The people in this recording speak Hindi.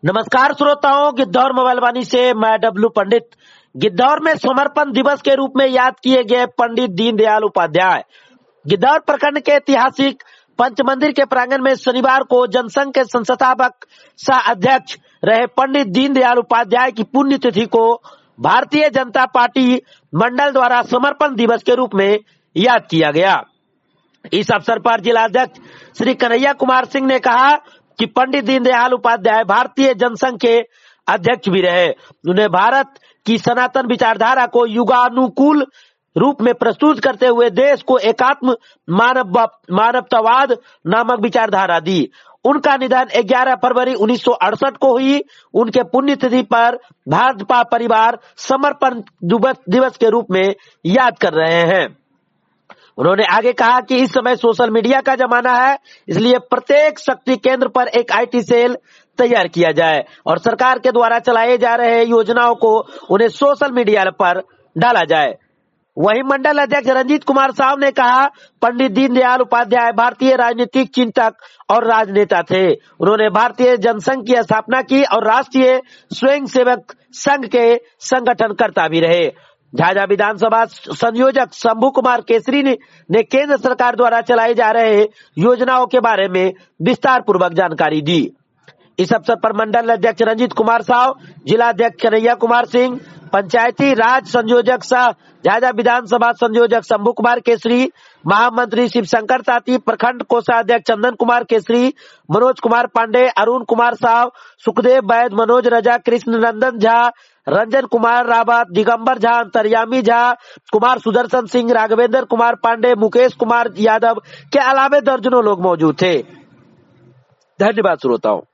नमस्कार श्रोताओं, गिद्धौर मोबाइल वाणी से मैं डब्लू पंडित। गिद्धौर में समर्पण दिवस के रूप में याद किए गए पंडित दीनदयाल उपाध्याय। गिद्धौर प्रखंड के ऐतिहासिक पंच मंदिर के प्रांगण में शनिवार को जनसंघ के संस्थापक सह अध्यक्ष रहे पंडित दीनदयाल उपाध्याय की पुण्यतिथि को भारतीय जनता पार्टी मंडल द्वारा समर्पण दिवस के रूप में याद किया गया। इस अवसर पर जिलाध्यक्ष श्री कन्हैया कुमार सिंह ने कहा कि पंडित दीनदयाल उपाध्याय भारतीय जनसंघ के अध्यक्ष भी रहे। उन्हें भारत की सनातन विचारधारा को युगानुकूल रूप में प्रस्तुत करते हुए देश को एकात्म मानवतावाद नामक विचारधारा दी। उनका निधन 11 फरवरी 1968 को हुई। उनके पुण्यतिथि पर भाजपा परिवार समर्पण दिवस के रूप में याद कर रहे हैं। उन्होंने आगे कहा कि इस समय सोशल मीडिया का जमाना है, इसलिए प्रत्येक शक्ति केंद्र पर एक आईटी सेल तैयार किया जाए और सरकार के द्वारा चलाए जा रहे योजनाओं को उन्हें सोशल मीडिया पर डाला जाए। वहीं मंडल अध्यक्ष रंजीत कुमार साहब ने कहा, पंडित दीनदयाल उपाध्याय भारतीय राजनीतिक चिंतक और राजनेता थे। उन्होंने भारतीय जनसंघ की स्थापना की और राष्ट्रीय स्वयंसेवक संघ के संगठनकर्ता भी रहे। झाझा विधानसभा संयोजक शंभू कुमार केसरी ने केंद्र सरकार द्वारा चलाए जा रहे योजनाओं के बारे में विस्तार पूर्वक जानकारी दी। इस अवसर पर मंडल अध्यक्ष रंजीत कुमार साव, जिला अध्यक्ष कन्हैया कुमार सिंह, पंचायती राज संयोजक सह झाझा विधानसभा संयोजक शंभू कुमार केसरी, महामंत्री शिव शंकर ताती, प्रखंड कोषाध्यक्ष चंदन कुमार केसरी, मनोज कुमार पांडे, अरुण कुमार साव, सुखदेव वैद, मनोज रजा, कृष्ण नंदन झा, रंजन कुमार रावत, दिगंबर झा, अंतर्यामी झा, कुमार सुदर्शन सिंह, राघवेंद्र कुमार पांडे, मुकेश कुमार यादव के अलावा दर्जनों लोग मौजूद थे। धन्यवाद श्रोताओं।